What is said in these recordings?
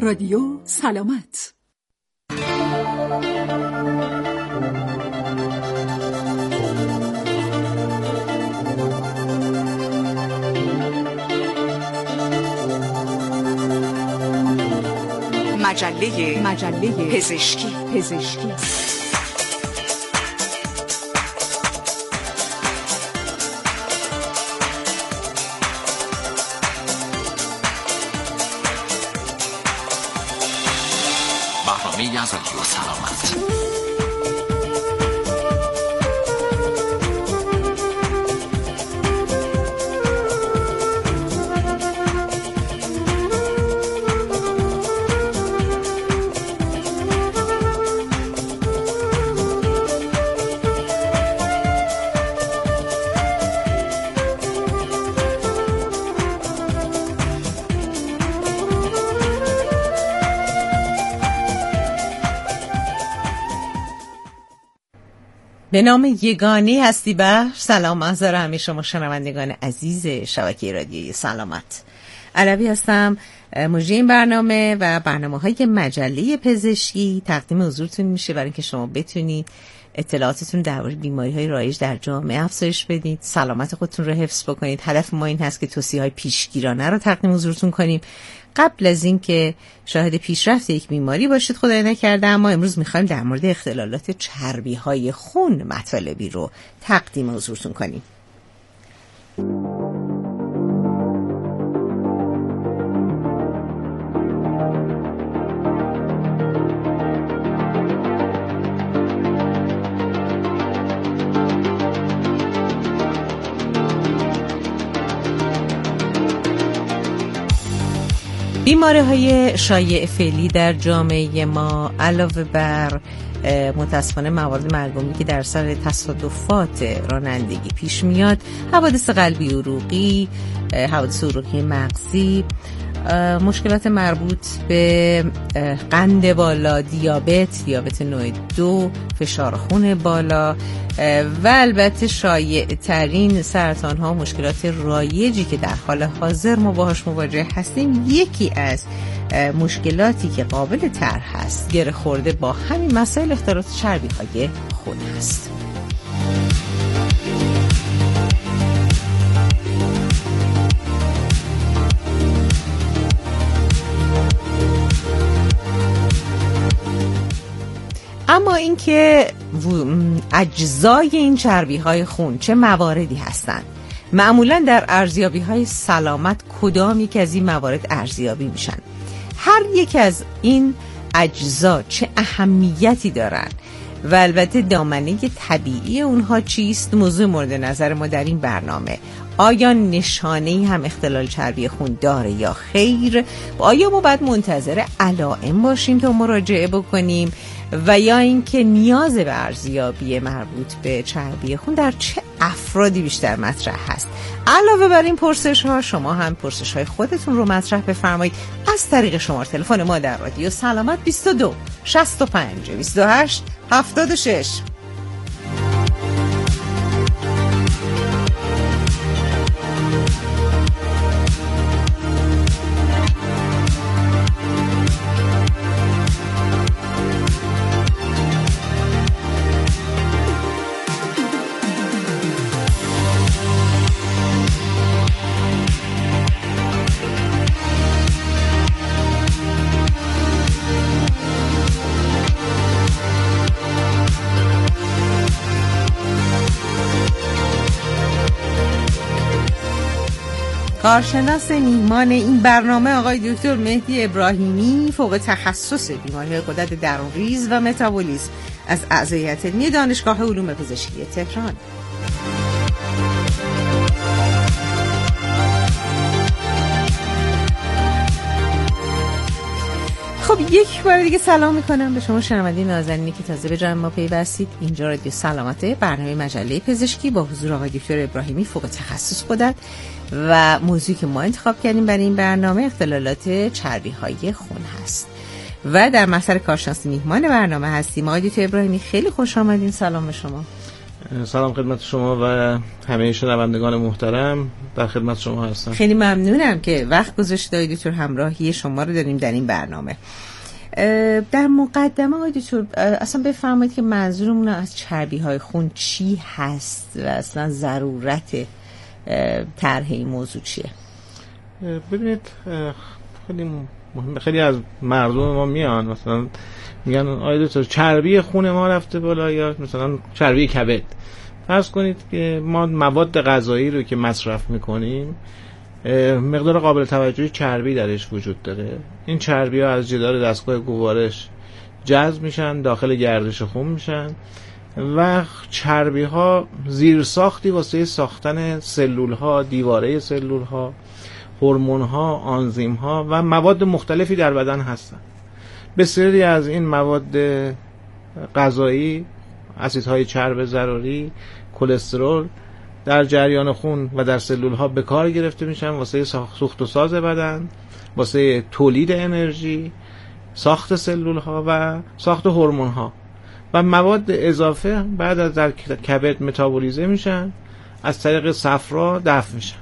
رادیو سلامت. مجله پزشکی. برنامه از رادیو سلامت. به نام یگانه هستی بخش. سلام محضر همه شما شنوندگان عزیز شبکه رادیوی سلامت. علوی هستم، مجری این برنامه و برنامه‌های مجله پزشکی تقدیم حضورتون میشه برای اینکه شما بتونید اطلاعاتتون درباره بیماری‌های رایج در جامعه افزایش بدید، سلامت خودتون رو حفظ بکنید. هدف ما این هست که توصیه‌های پیشگیرانه رو تقدیم حضورتون کنیم قبل از اینکه شاهد پیشرفت یک بیماری باشید خدای نکرده. اما امروز می‌خوایم در مورد اختلالات چربی‌های خون مطالبی رو تقدیم حضورتون کنیم. بیماری‌های شایع فعلی در جامعه ما علاوه بر متاسفانه موارد مرگومی که در سر تصادفات رانندگی پیش میاد، حوادث قلبی عروقی، حوادث عروقی مغزی، مشکلات مربوط به قند بالا، دیابت نوع 2، فشار خون بالا و البته شایع ترین سرطان ها، مشکلات رایجی که در حال حاضر ما باهاش مواجه هستیم. یکی از مشکلاتی که قابل طرح هست گره خورده با همین مسائل اختلالات چربی های خون هست. اما اینکه اجزای این چربی‌های خون چه مواردی هستند، معمولاً در ارزیابی‌های سلامت کدام یک از این موارد ارزیابی میشن، هر یک از این اجزا چه اهمیتی دارن و البته دامنه طبیعی اونها چیست، موضوع مورد نظر ما در این برنامه. آیا نشانه‌ای هم اختلال چربی خون داره یا خیر؟ آیا ما باید منتظر علائم باشیم تا مراجعه بکنیم و یا اینکه نیاز به ارزیابی مربوط به چربی خون در چه افرادی بیشتر مطرح هست؟ علاوه بر این پرسش ها شما هم پرسش های خودتون رو مطرح بفرمایید از طریق شماره تلفن ما در رادیو سلامت 22 65 28 76. کارشناس میهمان این برنامه آقای دکتر مهدی ابراهیمی، فوق تخصص بیماری‌های غدد درون‌ریز و متابولیسم از اعضای هیئت علمی دانشگاه علوم پزشکی تهران. خب یک بار دیگه سلام میکنم به شما شنونده نازنینی که تازه به جمع ما پیوستید. اینجا رادیو سلامته، برنامه مجله پزشکی با حضور آقای دکتر ابراهیمی، فوق تخصص غدد، و موضوعی که ما انتخاب کردیم برای این برنامه اختلالات چربی‌های خون هست و در مسئله کارشناس میهمان برنامه هستیم. آقای دکتر ابراهیمی خیلی خوش آمدین. سلام به شما. سلام خدمت شما و همه شنوندگان محترم، در خدمت شما هستم. خیلی ممنونم که وقت گذاشتید دکتر، همراهی شما رو داریم در این برنامه. در مقدمه آقای دکتر اصلا بفرمایید که منظورمون از چربی‌های خون چی هست و اصلا ضرورت طرح این موضوع چیه؟ ببینید خیلی مهمه. خیلی از مردم ما میان مثلا میگن آقای دکتر چربی خون ما رفته بالا، یا مثلا چربی کبد. فرض کنید که ما مواد غذایی رو که مصرف میکنیم مقدار قابل توجهی چربی درش وجود داره. این چربی ها از جدار دستگاه گوارش جذب میشن، داخل گردش خون میشن و چربی ها زیرساختی واسه ساختن سلول ها، دیواره سلول ها، هورمون ها، آنزیم ها و مواد مختلفی در بدن هستن. بسیاری از این مواد غذایی، اسیدهای چرب ضروری، کلسترول در جریان خون و در سلول ها به کار گرفته میشن واسه سوخت و ساز بدن، واسه تولید انرژی، ساخت سلول ها و ساخت هورمون ها و مواد اضافه بعد از در کبد متابولیزه میشن، از طریق صفرا دفع میشن.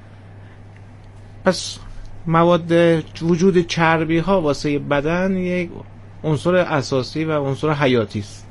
پس مواد وجود چربی ها واسه بدن یک عنصر اساسی و عنصر حیاتی است.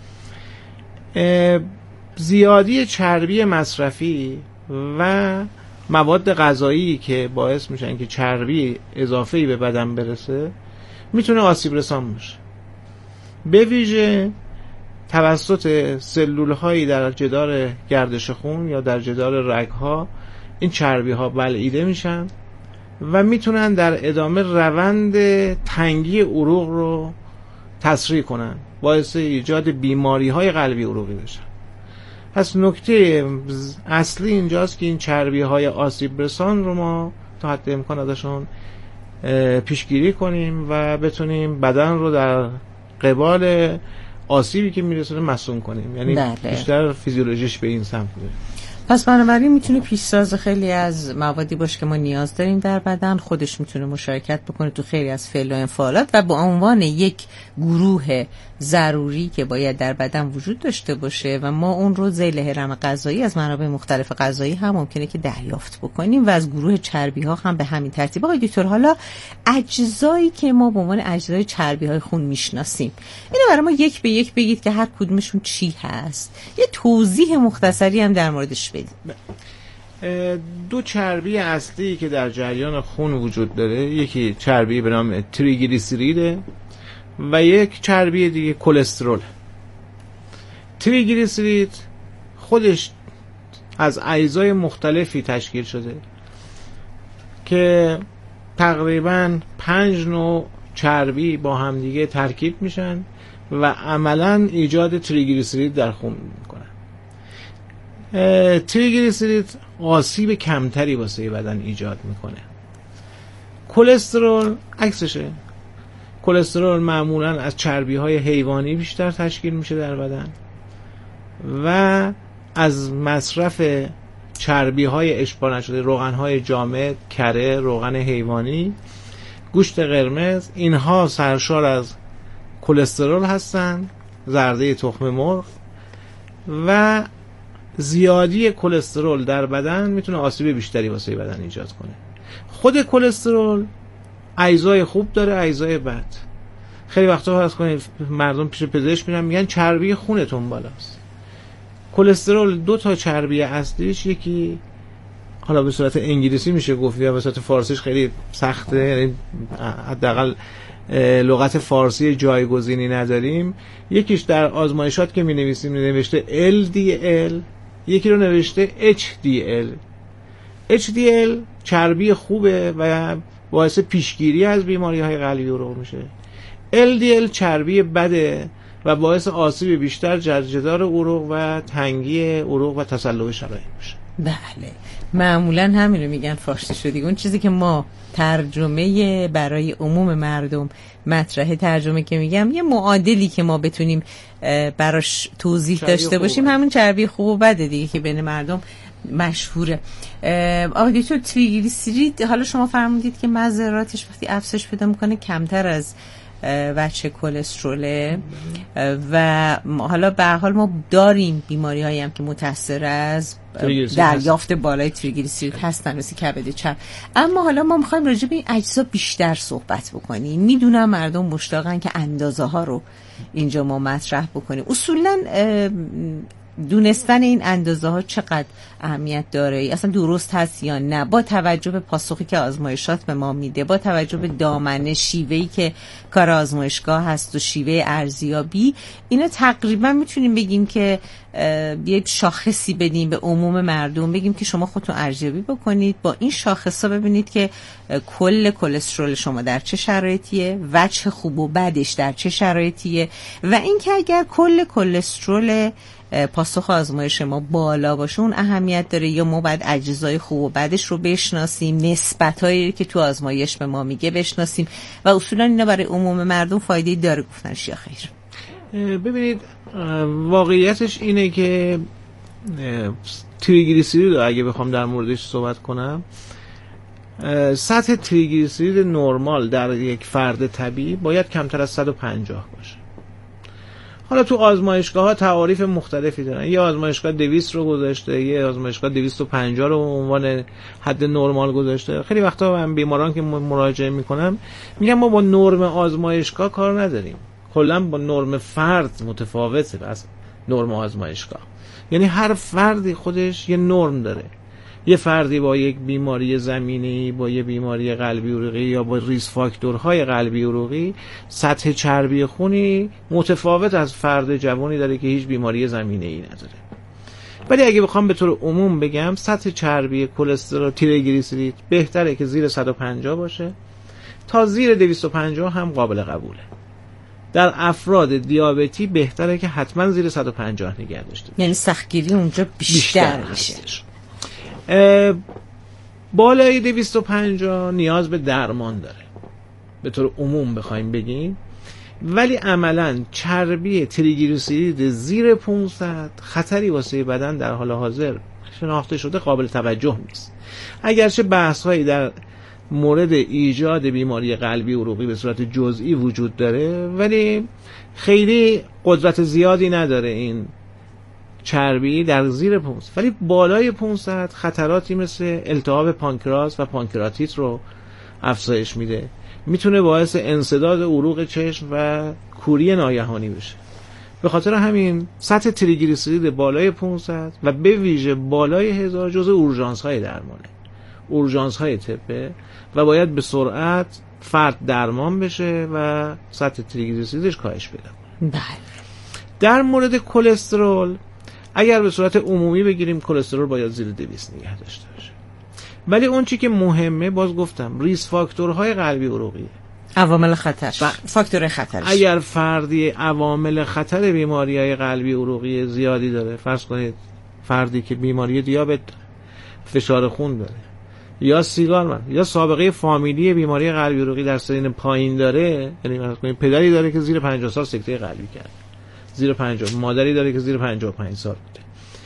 زیادی چربی مصرفی و مواد غذایی که باعث میشن که چربی اضافه‌ای به بدن برسه میتونه آسیب رسان باشه، به ویژه توسط سلول هایی در جدار گردش خون یا در جدار رگ ها. این چربی ها بلعیده میشن و میتونن در ادامه روند تنگی عروق رو تسریع کنن، باعث ایجاد بیماری های قلبی عروقی بشن. پس نکته اصلی اینجاست که این چربی های آسیب رسان رو ما تا حد امکان ازشون پیشگیری کنیم و بتونیم بدن رو در قبال آسیبی که میرسونه مصون کنیم، یعنی بیشتر فیزیولوژیش به این سمت بره. پس بنابراین میتونه پیشساز خیلی از موادی باشه که ما نیاز داریم در بدن. خودش میتونه مشارکت بکنه تو خیلی از فعل و انفعالات و به عنوان یک گروه ضروری که باید در بدن وجود داشته باشه و ما اون رو ذیل هرم غذایی از منابع مختلف غذایی هم ممکنه که دریافت بکنیم و از گروه چربی ها هم به همین ترتیب. آقای دکتر، حالا اجزایی که ما به عنوان اجزای چربی های خون میشناسیم، اینو برای ما یک به یک بگید که هر کدومشون چی هست، یه توضیح مختصری هم در موردش بدید. دو چربی اصلی که در جریان خون وجود داره، یکی چربی به نام تریگلیسیریده و یک چربی دیگه کلسترول. تریگلیسیرید خودش از اجزای مختلفی تشکیل شده که تقریباً 5 نوع چربی با هم دیگه ترکیب میشن و عملاً ایجاد تریگلیسیرید در خون میکنن. تریگلیسیرید آسیب کمتری واسه بدن ایجاد میکنه. کلسترول عکسشه. کلسترول معمولاً از چربی‌های حیوانی بیشتر تشکیل میشه در بدن و از مصرف چربی‌های اشباع نشده، روغن‌های جامد، کره، روغن حیوانی، گوشت قرمز، اینها سرشار از کلسترول هستن، زرده تخم مرغ. و زیادی کلسترول در بدن میتونه آسیب بیشتری واسه بدن ایجاد کنه. خود کلسترول اجزای خوب داره، اجزای بد. خیلی وقتا هست کنید مردم پیش پزشک میرن میگن چربی خونتون بالاست. کلسترول 2 تا چربی اصلیش، یکی حالا به صورت انگلیسی میشه گفت یا به صورت فارسیش خیلی سخته، یعنی حداقل لغت فارسی جایگزینی نداریم. یکیش در آزمایشات که مینویسیم نوشته LDL، یکی رو نوشته HDL. HDL چربی خوبه و باعث پیشگیری از بیماری‌های قلبی عروق میشه. LDL چربی بده و باعث آسیب بیشتر جدار عروق و تنگی عروق و تصلب شرائین میشه. بله، معمولا همین رو میگن فارسی شدی. اون چیزی که ما ترجمه برای عموم مردم مطرح ترجمه که میگم، یه معادلی که ما بتونیم براش توضیح داشته باشیم، همون چربی خوب و بده دیگه که بین مردم مشهوره. آقای دکتر، تریگلیسیرید حالا شما فرمودید که مضراتش وقتی افزایش پیدا میکنه کمتر از وجه کلستروله و حالا به هر حال ما داریم بیماری‌هایی هم که متأثر از دریافت بالای تریگلیسیرید هستن مثل کبد چرب. اما حالا ما می‌خوایم راجع به این اجزا بیشتر صحبت بکنیم. میدونم مردم مشتاقن که اندازه‌ها رو اینجا ما مطرح بکنیم. اصولاً دونستن این اندازه ها چقدر اهمیت داره، اصلا درست هست یا نه، با توجه به پاسخی که آزمایشات به ما میده، با توجه به دامنه، شیوهی که کار آزمایشگاه هست و شیوه ارزیابی، اینا تقریبا میتونیم بگیم که یه شاخصی بدیم به عموم مردم، بگیم که شما خودتون ارزیابی بکنید، با این شاخصا ببینید که کل کلسترول شما در چه شرایطیه، وجه خوب و بدش در چه شرایطیه، و اینکه اگر کل کلسترول پاسخ آزمایش ما بالا باشه اون اهمیت داره یا ما باید اجزای خوب و بدش رو بشناسیم، نسبتایی که تو آزمایش به ما میگه بشناسیم و اصولا اینا برای عموم مردم فایده داره گفتنش یا خیر؟ ببینید واقعیتش اینه که تریگلیسیرید اگه بخوام در موردش صحبت کنم، سطح تریگلیسیرید نرمال در یک فرد طبیعی باید کمتر از 150 باشه. حالا تو آزمایشگاه ها تعاریف مختلفی دارن، یه آزمایشگاه 200 رو گذاشته، یه آزمایشگاه 250 رو به عنوان حد نرمال گذاشته. خیلی وقتا من بیماران که مراجعه میکنم میگم ما با نرم آزمایشگاه کار نداریم، کلا با نرم فرد متفاوته از نرم آزمایشگاه. یعنی هر فردی خودش یه نرم داره. یه فردی با یک بیماری زمینه‌ای، با یه بیماری قلبی عروقی یا با ریسک فاکتورهای قلبی عروقی سطح چربی خونی متفاوت از فرد جوانی داره که هیچ بیماری زمینه‌ای نداره. ولی اگه بخوام به طور عموم بگم سطح چربی کلسترول تریگلیسیرید بهتره که زیر 150 باشه، تا زیر 250 هم قابل قبوله. در افراد دیابتی بهتره که حتما زیر 150 نگه داشته باشه. یعنی سختگیری اونجا بیشتر میشه. بالای 250 نیاز به درمان داره به طور عموم بخوایم بگیم، ولی عملاً چربی تریگلیسیرید زیر 500 خطری واسه بدن در حال حاضر شناخته شده قابل توجه نیست. اگرچه بحث‌هایی در مورد ایجاد بیماری قلبی عروقی به صورت جزئی وجود داره، ولی خیلی قدرت زیادی نداره این چربی در زیر 500. ولی بالای 500 خطراتی مثل التهاب پانکراس و پانکراتیت رو افزایش میده، میتونه باعث انسداد عروق چشم و کوری ناگهانی بشه. به خاطر همین سطح تریگلیسیرید بالای 500 و به ویژه بالای 1000 جزء اورژانس های درمانه، اورژانس های طبه و باید به سرعت فرد درمان بشه و سطح تریگلیسیریدش کاهش پیدا کنه. بله. در مورد کلسترول اگر به صورت عمومی بگیریم کلسترول باید زیر 200 نگه داشته باشه، ولی اون چی که مهمه باز گفتم ریسک فاکتورهای قلبی عروقی، عوامل خطر، فاکتور خطرش. اگر فردی عوامل خطر بیماری‌های قلبی عروقی زیادی داره، فرض کنید فردی که بیماری دیابت داره، فشار خون داره، یا سیگار من، یا سابقه فامیلی بیماری قلبی عروقی در سن پایین داره، یعنی مثلا پدری داره که زیر 50 سال سکته قلبی کرد، زیر 50، مادری داره که زیر 55 سال بوده،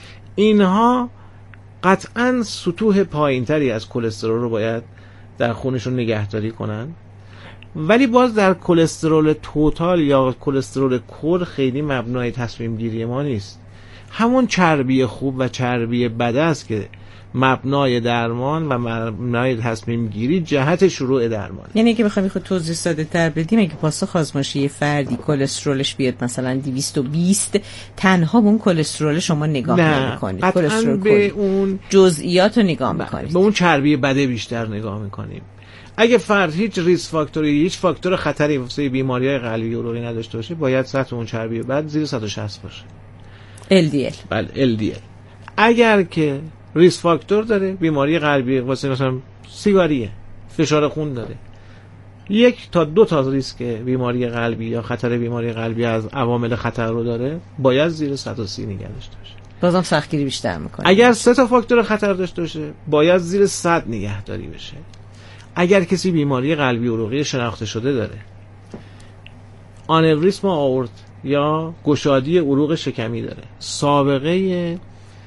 اینها قطعاً سطوح پایینتری از کلسترول رو باید در خونشون نگهداری کنن. ولی باز در کلسترول توتال یا کلسترول کل خیلی مبنای تصمیم گیری ما نیست. همون چربی خوب و چربی بد است که مبنای درمان و مبنای تصمیم گیری جهت شروع درمان. یعنی که بخوایم خود توضیح ساده تر بدیم، اگه پاسخ آزمایشی فردی کلسترولش بیاد مثلا 220، تنها به اون کلسترول شما نگاه نمی‌کنید، کلسترول به اون جزئیات رو نگاه می‌کنید، به اون چربی بده بیشتر نگاه می‌کنیم. اگه فرد هیچ ریسک فاکتوری، هیچ فاکتور خطری واسه بیماری‌های قلبی عروقی نداشته باشه، باید سطح اون چربی بد زیر 160 باشه. LDL. بله LDL. اگر که ریسک فاکتور داره، بیماری قلبی واسه مثلا سیگاریه، فشار خون داره، 1 تا 2 تا ریسک بیماری قلبی یا خطر بیماری قلبی از عوامل خطر رو داره، باید زیر 130 نگه داشته باشه. بازم سختگیری بیشتر میکنه. اگر 3 تا فاکتور خطر داشته باشه، باید زیر 100 نگهداری بشه. اگر کسی بیماری قلبی عروقی شناخته شده داره، آنوریسم آورت یا گشادی عروق شکمی داره، سابقه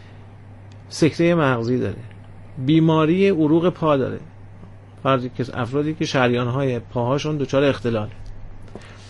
سکته مغزی داره، بیماری عروق پا داره، افرادی که شریان‌های پاهاشون دچار اختلاله،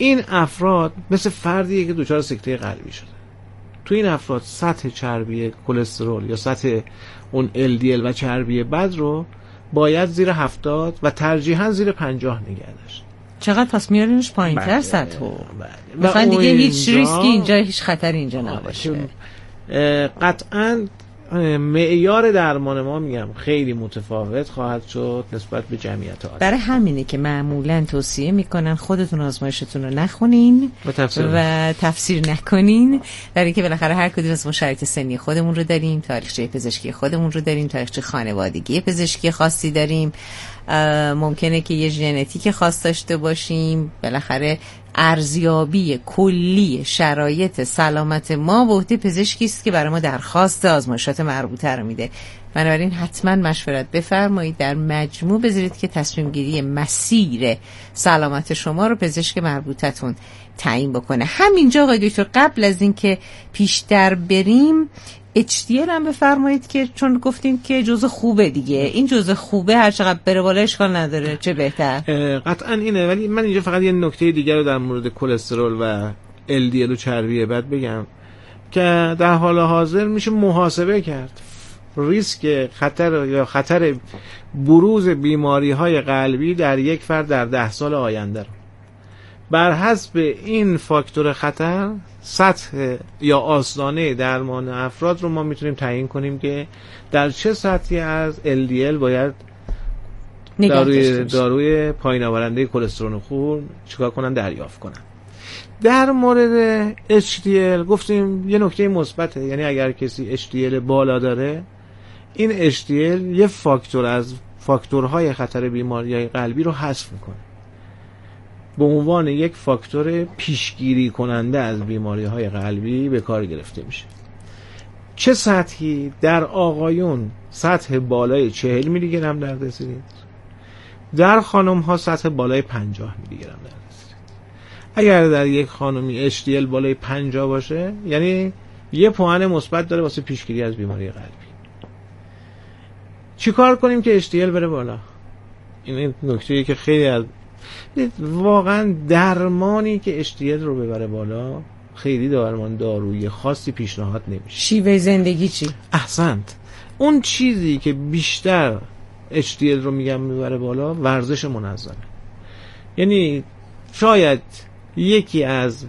این افراد مثل فردیه که دچار سکته قلبی شده. تو این افراد سطح چربی کلسترول یا سطح اون LDL و چربی بد رو باید زیر 70 و ترجیحاً زیر 50 نگه داشت. چقدر پس میارینش پایین تر سطحو؟ بله. مثلا دیگه هیچ ریسکی اینجا، هیچ خطری اینجا نباشه. قطعاً معیار درمان ما میگم خیلی متفاوت خواهد شد نسبت به جمعیت آدم. برای همینه که معمولاً توصیه میکنن خودتون آزمایشتون رو نخونین و تفسیر نکنین، برای اینکه بالاخره هر کدوم از ما شرایط سنی خودمون رو داریم، تاریخچه پزشکی خودمون رو داریم، تاریخچه خانوادگی پزشکی خاصی داریم، ممکنه که یه ژنتیک خاص داشته باشیم. بالاخره ارزیابی کلی شرایط سلامت ما به عهده پزشکی است که برای ما درخواست آزمایشات مربوطه رو میده. بنابراین حتما مشورت بفرمایید، در مجموع بذارید که تصمیم گیری مسیر سلامت شما رو پزشک مربوطتون تعیین بکنه. همینجا آقای دکتر قبل از اینکه پیشتر بریم HDL هم بفرمایید که چون گفتیم که جزء خوبه دیگه، این جزء خوبه هر چقدر بره بالا اشکال نداره، چه بهتر. قطعا اینه، ولی من اینجا فقط یه نکته دیگر رو در مورد کلسترول و LDL و چربی بد بگم که در حال حاضر میشه محاسبه کرد ریسک خطر بروز بیماری های قلبی در یک فرد در 10 سال آینده رو بر حسب این فاکتور خطر سطح یا آستانه درمان افراد رو ما میتونیم تعیین کنیم که در چه سطحی از LDL باید داروی پایین آورنده کلسترول خون چیکار کنن، دریافت کنن. در مورد HDL گفتیم یه نکته مثبته، یعنی اگر کسی HDL بالا داره، این HDL یه فاکتور از فاکتورهای خطر بیماری‌های قلبی رو حذف میکنه، به عنوان یک فاکتور پیشگیری کننده از بیماری‌های قلبی به کار گرفته میشه. چه سطحی؟ در آقایون سطح بالای 40 میلی گرم در دسیلیتر، در خانم‌ها سطح بالای 50 میلی گرم در دسیلیتر. اگر در یک خانمی HDL بالای 50 باشه، یعنی یه پوان مثبت داره واسه پیشگیری از بیماری قلبی. چیکار کنیم که HDL بره بالا؟ این نکته‌ای که خیلی از واقعا درمانی که HDL رو ببره بالا خیلی درمان دارویی خاصی پیشنهاد نمیشه. شیوه زندگی چی؟ احسنت. اون چیزی که بیشتر HDL رو میگم میبره بالا ورزش منظمه. یعنی شاید یکی از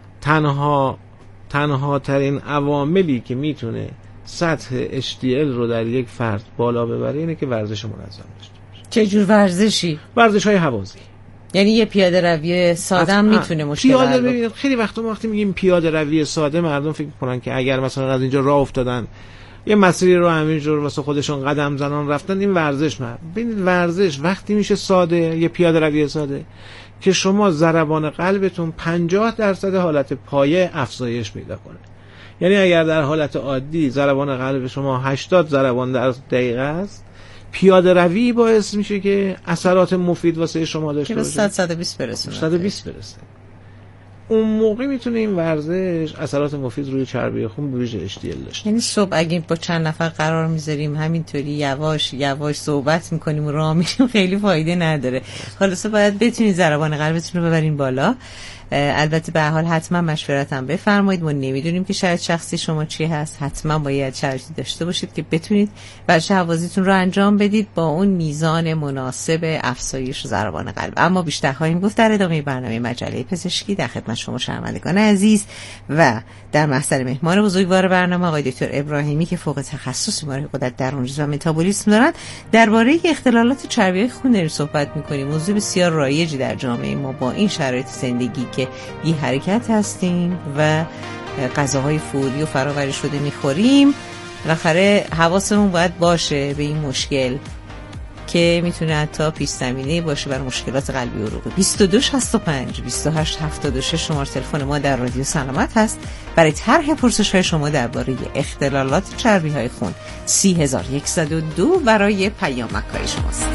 تنها ترین عواملی که میتونه سطح HDL رو در یک فرد بالا ببره اینه که ورزش منظم داشته باشه. چه جور ورزشی؟ ورزش‌های هوازی. یعنی یه پیاده روی ساده هم میتونه مشکل حل کنه. خیلی وقتی میگیم پیاده روی ساده، مردم فکر می‌کنن که اگر مثلا از اینجا راه افتادن یه مسیری رو همینجور واسه خودشون قدم زنان رفتن، این ورزش نه. ببین ورزش وقتی میشه ساده، یه پیاده روی ساده که شما ضربان قلبتون 50% حالت پایه افزایش پیدا کنه. یعنی اگر در حالت عادی ضربان قلب شما 80 ضربان در دقیقه است، پیاده روی باعث میشه که اثرات مفید واسه شما داشته باشه، که 120 برسه. 120 برسه. اون موقع میتونه این ورزش اثرات مفید روی چربی خون به ویژه HDL داشته. یعنی صبح اگه با چند نفر قرار میذاریم همینطوری یواش یواش صحبت میکنیم و راه میریم، خیلی فایده نداره. خلاصه باید بتونید ضربان قلبتون رو ببرین بالا. البته به هر حال حتما مشورت هم بفرمایید. ما نمیدونیم که شرایط شخصی شما چی هست، حتما باید شرایطی داشته باشید که بتونید ورزش هوازیتون رو انجام بدید با اون میزان مناسب افزایش ضربان قلب. اما بیشتر خواهیم گفت در ادامه برنامه مجله پزشکی. در خدمت شما شنوندگان عزیز و در محضر مهمان بزرگوار برنامه آقای دکتر ابراهیمی که فوق تخصص بیماری غدد درون‌ریز و متابولیسم دارن، درباره اختلالات چربی خون داریم صحبت می‌کنیم. موضوع بسیار رایجی در جامعه ما با این شرایط زندگی که بی حرکت هستیم و غذاهای فوری و فراوری شده میخوریم. بالاخره حواسمون باید باشه به این مشکل که میتونه حتی پیش زمینه باشه برای مشکلات قلبی و عروقی. 2265 2876 شماره تلفن ما در رادیو سلامت هست برای طرح پرسش‌های شما درباره اختلالات چربی‌های خون. 3102 برای پیامک‌های شماست.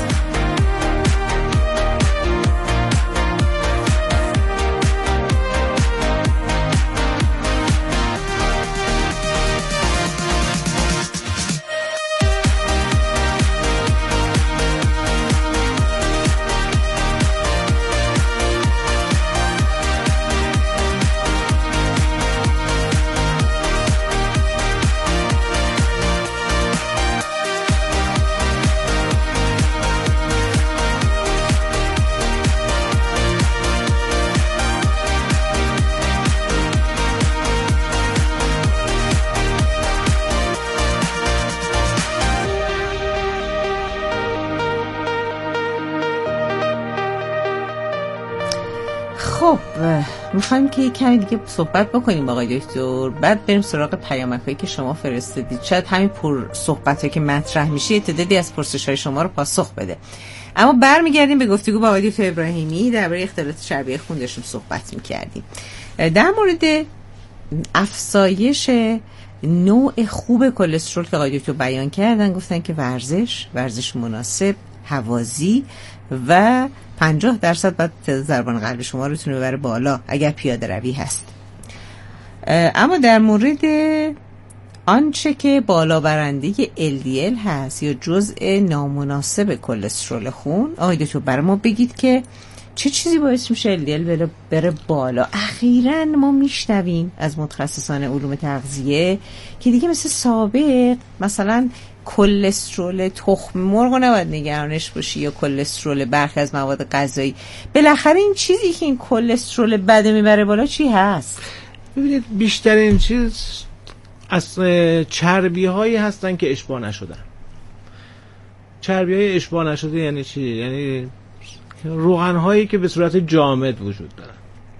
خب میخوایم که کمی دیگه صحبت بکنیم با آقای دکتر، بعد بریم سراغ پیامک‌هایی که شما فرستادید. شاید همین پر صحبتایی که مطرح میشه تعدادی از پرسش‌های شما رو پاسخ بده. اما برمیگردیم به گفتگو با آقای دکتر ابراهیمی درباره اختلالات چربی خون داشتیم صحبت میکردیم. در مورد افزایش نوع خوب کلسترول که آقای دکتر بیان کردن، گفتن که ورزش مناسب، هوازی و 50% بعد ضربان قلب شما رو تونه ببره بالا اگر پیاده روی هست. اما در مورد آنچه که بالا برنده LDL هست یا جزء نامناسب کلسترول خون، آقای دکتر برای ما بگید که چه چیزی باعث میشه LDL بره بالا؟ اخیراً ما میشنویم از متخصصان علوم تغذیه که دیگه مثل سابق مثلا کلسترول تخم مرغ نباید نگرانش باشی یا کلسترول برخی از مواد غذایی. بالاخره این چیزی که این کلسترول بده میبره بالا چی هست؟ ببینید بیشترین چیز از چربی هایی هستن که اشباع نشدن. چربی های اشباع نشده یعنی چی؟ یعنی روغن هایی که به صورت جامد وجود دارن.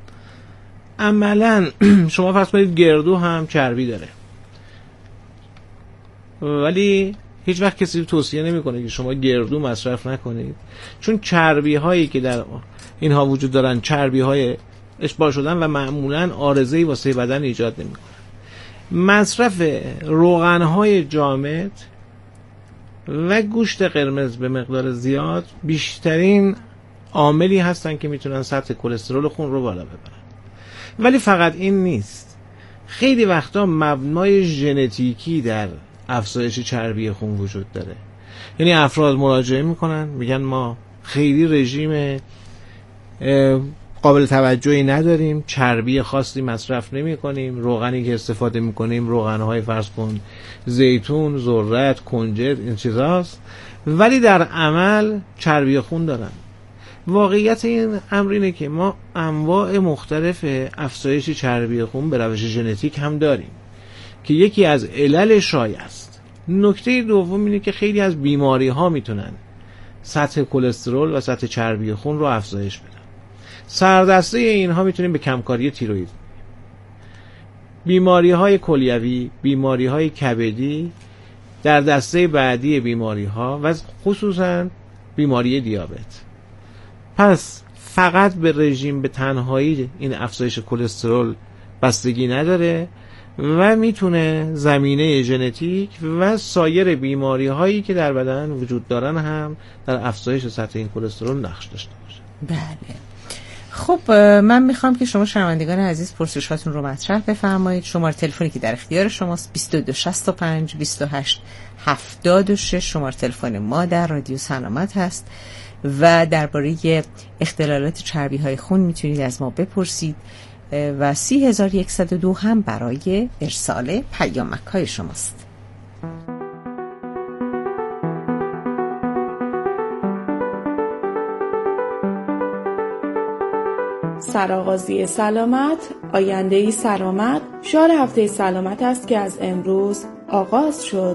عملا شما فرض کنید گردو هم چربی داره، ولی هیچ وقت کسی توصیه نمیکنه که شما گردو مصرف نکنید، چون چربی هایی که در اینها وجود دارن چربی های اشباع شدن و معمولا عارضه‌ای واسه بدن ایجاد نمیکنن. مصرف روغن های جامد و گوشت قرمز به مقدار زیاد بیشترین عاملی هستن که میتونن سطح کلسترول خون رو بالا ببرن. ولی فقط این نیست، خیلی وقتا مبنای ژنتیکی در افزایش چربی خون وجود داره. یعنی افراد مراجعه میکنن میگن ما خیلی رژیم قابل توجهی نداریم، چربی خاصی مصرف نمی کنیم، روغنی که استفاده می کنیم روغنهای فرض کن زیتون، ذرت، کنجد، این چیزاست، ولی در عمل چربی خون دارن. واقعیت این امر اینه که ما انواع مختلف افزایش چربی خون به روش ژنتیک هم داریم که یکی از علل شایع است. نکته دوم اینه که خیلی از بیماری ها میتونن سطح کلسترول و سطح چربی خون رو افزایش بدن. سردسته اینها میتونیم به کمکاری تیروئید، بیماری های کلیوی، بیماری های کبدی در دسته بعدی بیماری ها و خصوصا بیماری دیابت. پس فقط به رژیم به تنهایی این افزایش کلسترول بستگی نداره و میتونه زمینه ژنتیک و سایر بیماری هایی که در بدن وجود دارن هم در افزایش سطح این کلسترول نقش داشته باشه. بله. خب من میخوام که شما شنوندگان عزیز پرسشاتون رو مطرح بفرمایید. شماره تلفنی که در اختیار شماست 2265 28 76 شماره تلفن ما در رادیو سلامت هست و درباره اختلالات چربی های خون میتونید از ما بپرسید و 3102 هم برای ارسال پیامک های شماست. سرآغازی سلامت، آینده‌ای سلامت، شعار هفته سلامت است که از امروز آغاز شد.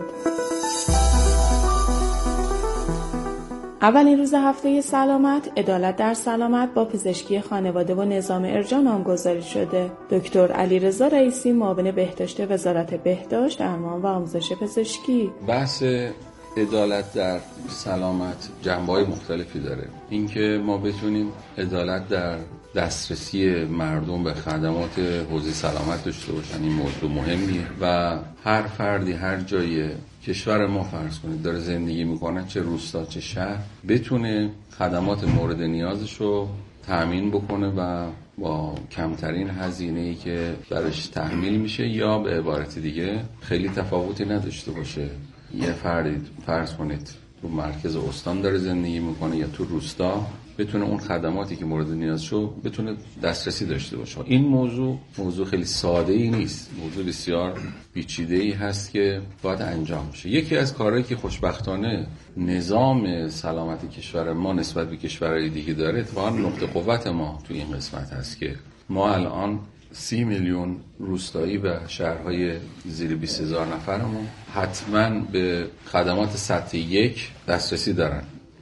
اولین روز هفته سلامت، عدالت در سلامت با پزشکی خانواده و نظام ارجاع نامگذاری شده. دکتر علیرضا رئیسی، معاون بهداشت وزارت بهداشت، درمان و آموزش پزشکی. بحث عدالت در سلامت جنبه‌های مختلفی داره. اینکه ما بتونیم عدالت در دسترسی مردم به خدمات حوزه سلامت داشته باشن، این موضوع مهمیه و هر فردی هر جای کشور ما فرض کنید داره زندگی میکنه، چه روستا چه شهر، بتونه خدمات مورد نیازش رو تأمین بکنه و با کمترین هزینه‌ای که براش تحمیل میشه یا به عبارت دیگه خیلی تفاوتی نداشته باشه. یه فردی فرض کنید تو مرکز استان داره زندگی میکنه یا تو روستا، بتونه اون خدماتی که مورد نیازشو بتونه دسترسی داشته باشه. این موضوع خیلی ساده ای نیست، موضوع بسیار پیچیده ای هست که باید انجام بشه. یکی از کارهایی که خوشبختانه نظام سلامت کشور ما نسبت به کشورهای دیگه داره، اتفاقا نقطه قوت ما تو این قسمت هست که ما الان 30 میلیون روستایی و شهرهای زیر 20,000 نفرمون حتما به خدمات سطح 1 دسترسی دارن.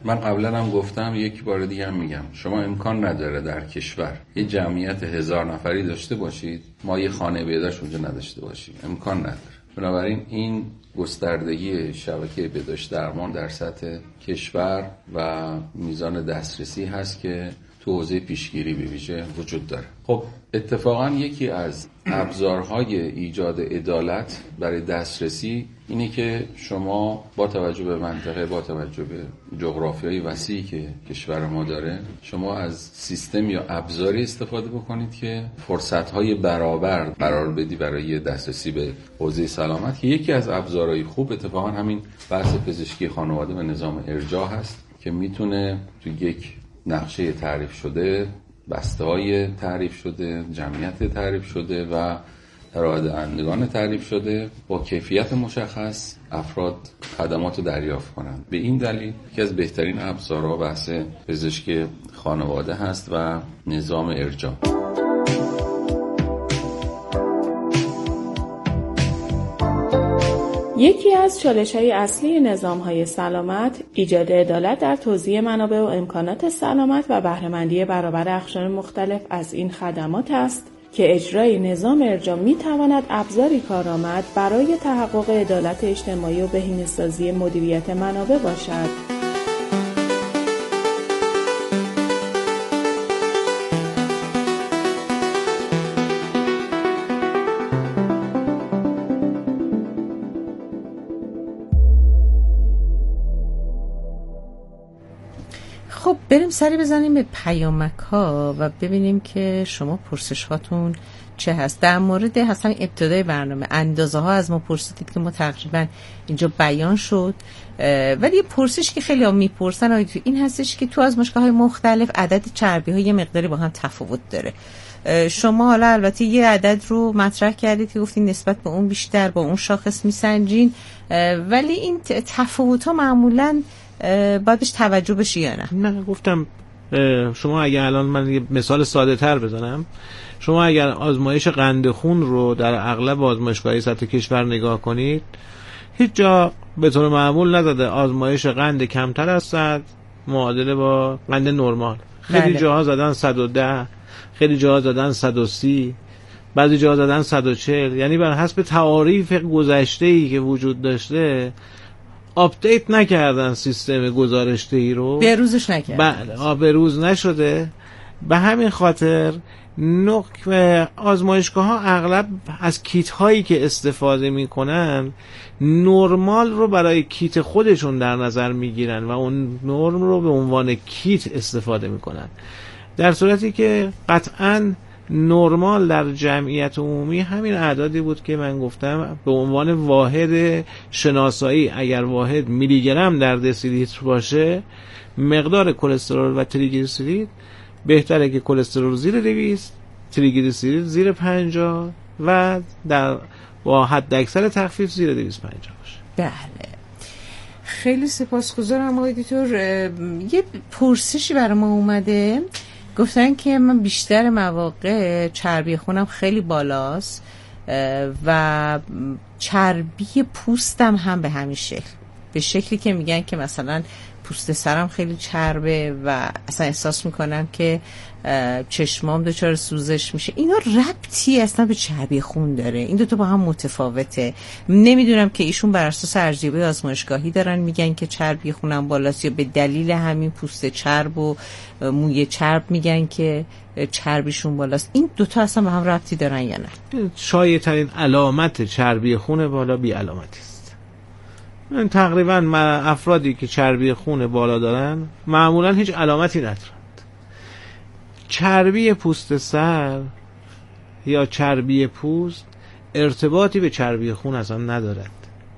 من قبلا هم گفتم، یک بار دیگه هم میگم، شما امکان نداره در کشور یه جمعیت 1000 نفری داشته باشید ما یه خانه بهداشت اونجا نداشته باشیم، امکان نداره. بنابراین این گستردگی شبکه بهداشت درمان در سطح کشور و میزان دسترسی هست که تو حوزه پیشگیری به ویژه وجود داره. خب اتفاقا یکی از ابزارهای ایجاد عدالت برای دسترسی اینه که شما با توجه به منطقه، با توجه به جغرافیای وسیعی که کشور ما داره، شما از سیستم یا ابزاری استفاده بکنید که فرصت‌های برابر قرار بدی برای دسترسی به حوزه سلامت، که یکی از ابزارهای خوب اتفاقا همین بحث پزشکی خانواده و نظام ارجاع هست که میتونه تو یک نقشه تعریف شده، بسته‌های تعریف شده، جمعیت تعریف شده و درآمددهندگان تعریف شده با کیفیت مشخص افراد خدمات رو دریافت کنند. به این دلیل یکی از بهترین ابزارها بحث پزشکی خانواده هست و نظام ارجاع. یکی از چالش‌های اصلی نظام‌های سلامت ایجاد عدالت در توزیع منابع و امکانات سلامت و بهره‌مندی برابر اقشار مختلف از این خدمات است که اجرای نظام ارجاع می‌تواند ابزاری کارآمد برای تحقق عدالت اجتماعی و بهینه‌سازی مدیریت منابع باشد. خب بریم سری بزنیم به پیامک ها و ببینیم که شما پرسش هاتون چه هست. در مورد اصلا ابتدای برنامه اندازه ها از ما پرسیدید که ما تقریبا اینجا بیان شد، ولی یه پرسش که خیلی ها میپرسن این هستش که تو آزمایشگاه‌های مختلف عدد چربی ها یه مقداری با هم تفاوت داره. شما حالا البته یه عدد رو مطرح کردید که گفتین نسبت به اون بیشتر با اون شاخص میسنجین، ولی این تفاوت ها معمولاً باید بهش توجه بشه یا نه؟ نه، گفتم شما اگر الان من یه مثال ساده تر بزنم، شما اگر آزمایش قند خون رو در اغلب آزمایشگاه‌های سطح کشور نگاه کنید، هیچ جا به طور معمول نداده آزمایش قند کمتر از 100 معادله با قند نرمال. خیلی جاها زدن 110، خیلی جاها زدن 130، بعضی جاها زدن 140، یعنی بر حسب تعاریف گذشته‌ای که وجود داشته آپدیت نکردن سیستم گزارش‌دهی رو، به روزش نکردن. بله، به روز نشده. به همین خاطر آزمایشگاه‌ها اغلب از کیت هایی که استفاده میکنن نرمال رو برای کیت خودشون در نظر میگیرن و اون نرم رو به عنوان کیت استفاده میکنن، در صورتی که قطعاً نرمال در جمعیت عمومی همین اعدادی بود که من گفتم. به عنوان واحد شناسایی اگر واحد میلی گرم در دسیلیتر باشه، مقدار کلسترول و تریگلیسیرید بهتره که کلسترول زیر 200، تریگلیسیرید زیر 50 و با حد اکثر تخفیف زیر 250 باشه. بله، خیلی سپاسگزارم آقای دکتر. یه پرسشی برای ما اومده، گفتن که من بیشتر مواقع چربی خونم خیلی بالاست و چربی پوستم هم به همین شکل، به شکلی که میگن که مثلا پوست سرم خیلی چربه و اصلا احساس میکنم که چشمام دچار سوزش میشه. اینا ربطی اصلا به چربی خون داره؟ این دوتا با هم متفاوته؟ نمیدونم که ایشون بر اساس ارزیابی آزمایشگاهی دارن میگن که چربی خونم بالاست یا به دلیل همین پوست چرب و موی چرب میگن که چربیشون بالاست. این دوتا اصلا با هم ربطی دارن یا نه؟ شایع ترین علامت چربی خون بالا بی علامتی است. من تقریبا افرادی که چربی خون بالا دارن معمولا هیچ علامتی ندارند. چربی پوست سر یا چربی پوست ارتباطی به چربی خون اصلا ندارد.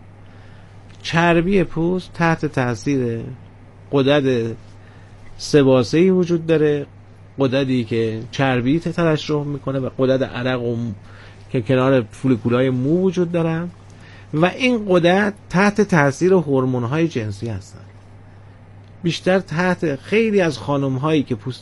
چربی پوست تحت تاثیر غدد سباسه‌ای وجود داره، غددی که چربی ترشح میکنه و غدد عرق که کنار فولیکولای مو وجود دارن و این غدد تحت تاثیر هورمون‌های جنسی هستن. بیشتر تحت خیلی از خانم‌هایی که پوست